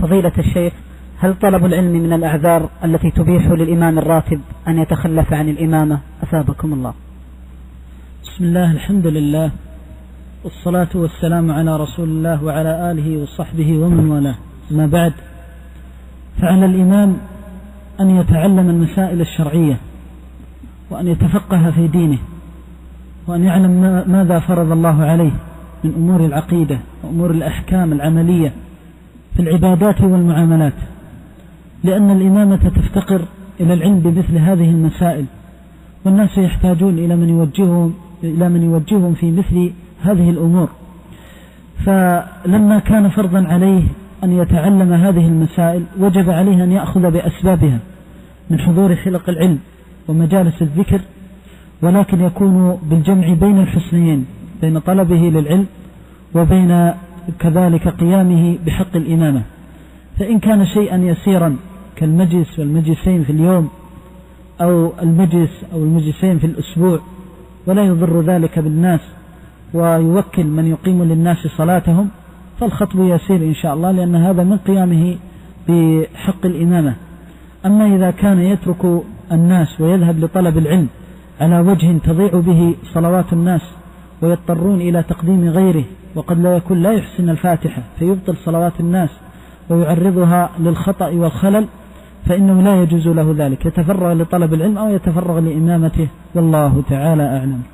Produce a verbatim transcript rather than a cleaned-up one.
فضيلة الشيخ، هل طلب العلم من الأعذار التي تبيح للإمام الراتب أن يتخلف عن الإمامة؟ أثابكم الله. بسم الله، الحمد لله، والصلاة والسلام على رسول الله وعلى آله وصحبه ومن والاه. ما بعد، فعلى الإمام أن يتعلم المسائل الشرعية، وأن يتفقه في دينه، وأن يعلم ماذا فرض الله عليه من أمور العقيدة وأمور الأحكام العملية في العبادات والمعاملات، لأن الإمامة تفتقر إلى العلم بمثل هذه المسائل، والناس يحتاجون إلى من يوجههم إلى من يوجههم في مثل هذه الأمور. فلما كان فرضا عليه أن يتعلم هذه المسائل، وجب عليه أن يأخذ بأسبابها من حضور حلق العلم ومجالس الذكر، ولكن يكون بالجمع بين الحسنيين، بين طلبه للعلم وبين كذلك قيامه بحق الإمامة. فإن كان شيئا يسيرا كالمجلس والمجلسين في اليوم، أو المجلس أو المجلسين في الأسبوع، ولا يضر ذلك بالناس، ويوكل من يقيم للناس صلاتهم، فالخطب يسير إن شاء الله، لأن هذا من قيامه بحق الإمامة. أما إذا كان يترك الناس ويذهب لطلب العلم على وجه تضيع به صلوات الناس ويضطرون إلى تقديم غيره، وقد لا يكون لا يحسن الفاتحة فيبطل صلوات الناس ويعرضها للخطأ والخلل، فإنه لا يجوز له ذلك، يتفرغ لطلب العلم أو يتفرغ لإمامته، والله تعالى أعلم.